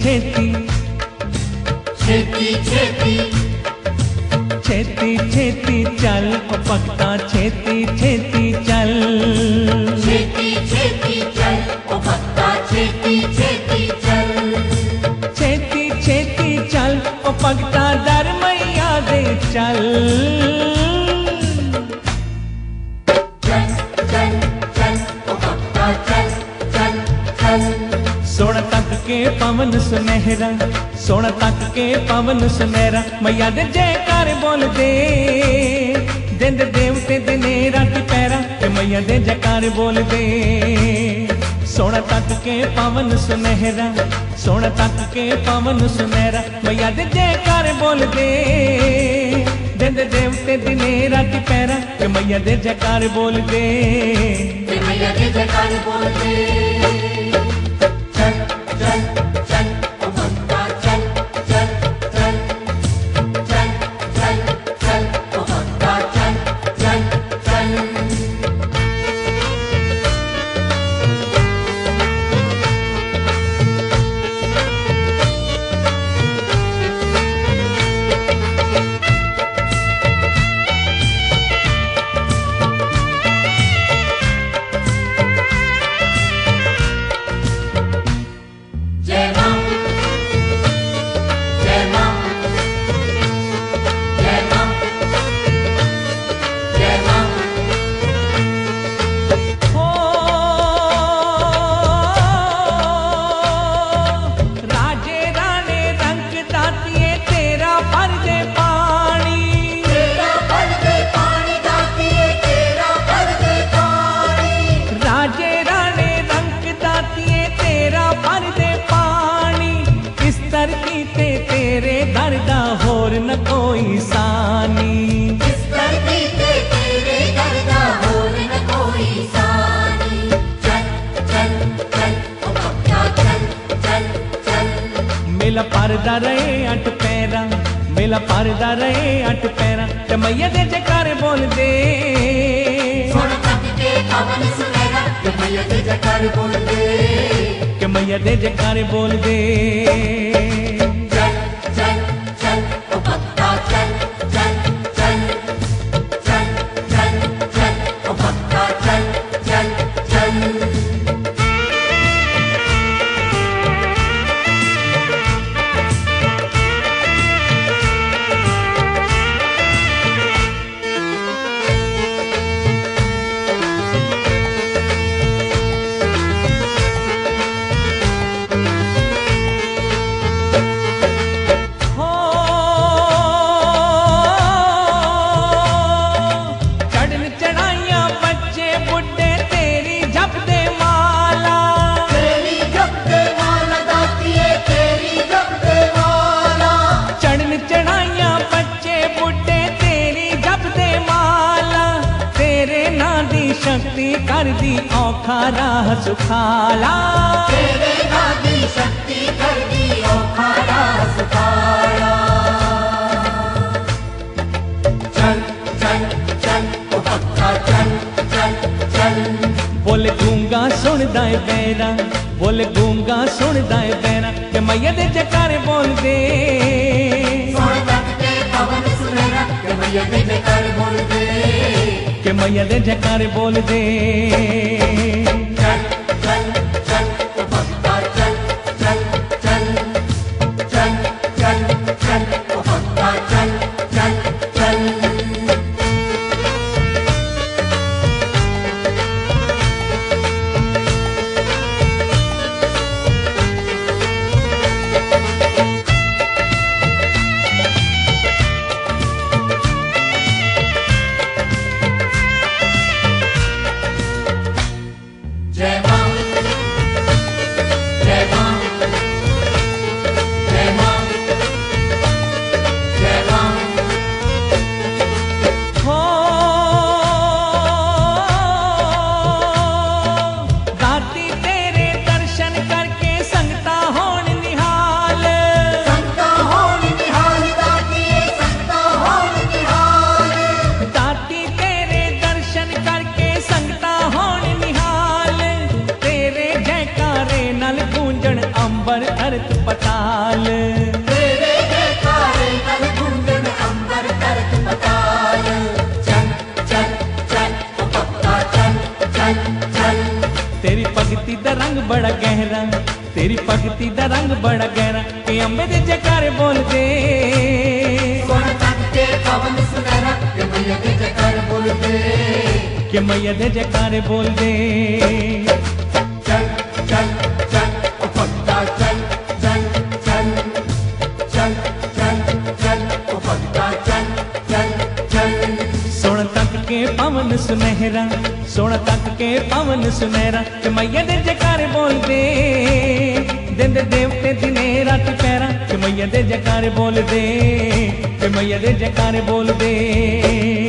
छेती छेती छेती छेती छेती चल ओ भक्ता छेती छेती चल। छेती छेती चल ओ भक्ता छेती छेती चल। छेती छेती चल ओ भक्ता दर मैया दे चल। चल चल चल ओ भक्ता चल चल चल। सोना तक के पवन सुनहरा सोना तक के पवन सुनहरा मैया दे जयकार बोल दे। दिन देवते दिने रात पैरा के मैया दे जयकार बोल दे। सोना तक के पवन सुनहरा सोना तक के पवन सुनहरा मैया दे जयकार बोल दे। दिन देवते दिने रात पैरा के मैया दे जयकार बोल दे। मैया दे जयकार बोल दे। चल चल चल ओ भक्ता चल चल चल चल चल चल ओ भक्ता चल चल चल। जय मां जय मां जय मां जय मां। हो राजे राणे रंग दातिए तेरा भर दे पानी। तेरा भर दे पानी दातिए तेरा भर दे पानी। राजे राणे रंग दातिए तेरा भर दे पानी। इस धरती ते तेरे दर दा होर न कोई सानी। इस धरती पे तेरे दर दा होर न कोई सानी। चल चल चल ओ भक्ता चल चल चल। मेला परदा रहे अट पैरा मेला परदा रहे अट पैरा ते मैया दे जयकार बोल दे। सोना तक के पवन सुनहरा के मैया दे जयकार बोल दे। के मैया दे जयकार बोल दे। चल चल चल ओ भक्ता चल चल चल चल चल चल ओ भक्ता चल चल चल। हो चढ़न चढ़ाइया बच्चे बुढ़े तेरी जप दे माला। तेरी जप दे माला दातिए तेरी जप दे माला। चढ़न चढ़ाइया बच्चे बुढ़े तेरी जप दे माला। तेरे नां दी शक्ति कर दी औखा राह सुखाला। तेरे नां दी शक्ति कर दी औखा राह सुखाला। चल चल चल ओ भक्ता चल चल चल। बोले गूंगा सुनदा है बैरा बोले गूंगा सुनदा है बैरा के मैया दे जयकार बोल दे। सोना तक के पवन सुनहरा के मैया दे जयकार बोल दे। के मैया दे जयकार बोल दे। चल चल चल ओ भक्ता चल चल चल चल चल चल ओ भक्ता चल चल चल। सुनहरा तेरी भगती दा रंग बड़ा गहरा के अंबे दे जयकारे बोल दे सोन तक के पवन सुनहरा के मैया दे जयकार बोल दे कि मैया दे जयकारे बोल दे चल चल चल ओ भक्ता चल चल चल चल चल चल ओ भक्ता चल चल चल सोन तक के पवन सुनहरा सोन तक के पवन सुनहरा कि मैया दे जयकारे बोल दे दिन दे देवते दिने रात पैरा कि मैया दे जयकारे बोल दे कि मैया दे जयकारे बोल दे